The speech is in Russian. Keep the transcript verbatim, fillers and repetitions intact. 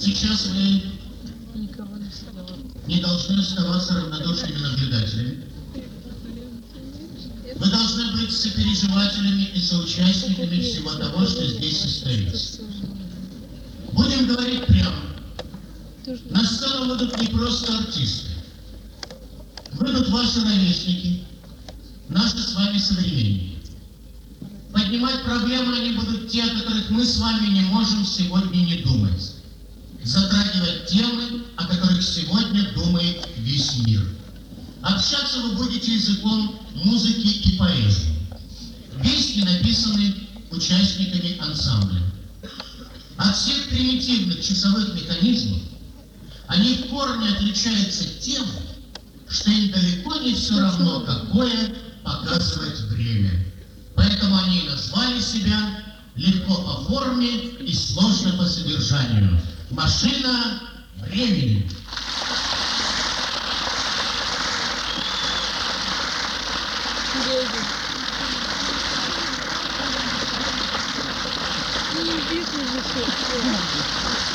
Сейчас вы не должны оставаться равнодушными наблюдателями. Вы должны быть сопереживателями и соучастниками всего того, что здесь состоится. Будем говорить прямо. На сцену выйдут не просто артисты. Выйдут ваши ровесники, наши с вами современники. Поднимать проблемы они будут те, о которых мы с вами не можем сегодня не думать. Затрагивать темы, о которых сегодня думает весь мир. Общаться вы будете языком музыки и поэзии. Песни написаны участниками ансамбля. От всех примитивных часовых механизмов они в корне отличаются тем, что им далеко не все равно, какое показывать время. Поэтому они и назвали себя легко по форме и сложно по содержанию. Машина времени. Не видно же все.